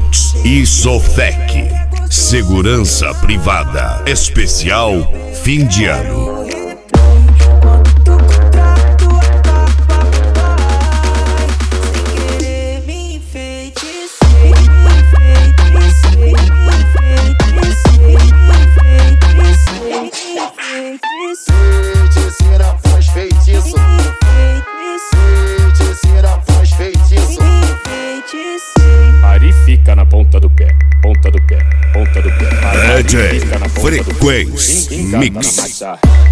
Produtos e Sofec. Segurança privada. Especial fim de ano. Feiticeira faz feitiço. Feiticeira faz feitiço. Ari fica na ponta do pé, ponta do pé, ponta do pé. DJ Frequência Mix.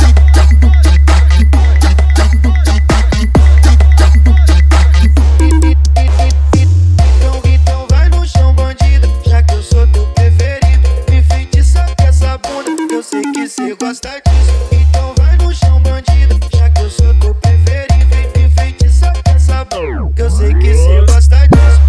Então vai no chão, bandida, já que eu sou teu preferido. Me feitiça com essa bunda, eu sei que cê gosta disso. Então vai no chão, bandida, já que eu sou teu preferido. Me feitiça com essa bunda, eu sei que cê gosta disso.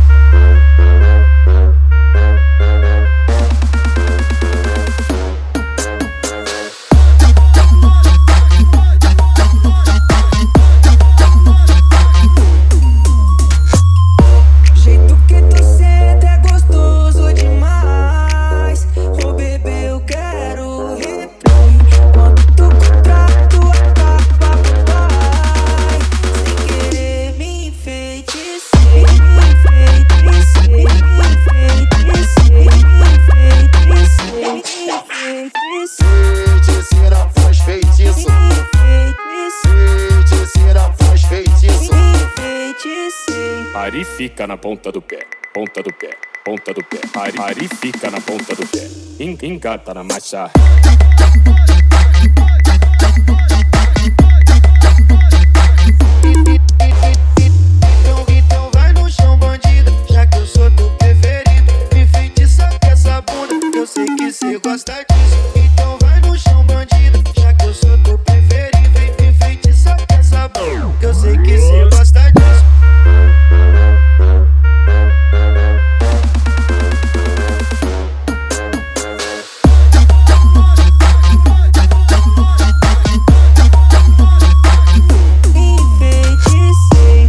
Feiticeira faz feitiço. Feiticeira faz feitiço. Ari fica na ponta do pé, ponta do pé, ponta do pé. Ari fica na ponta do pé. Engata na marcha.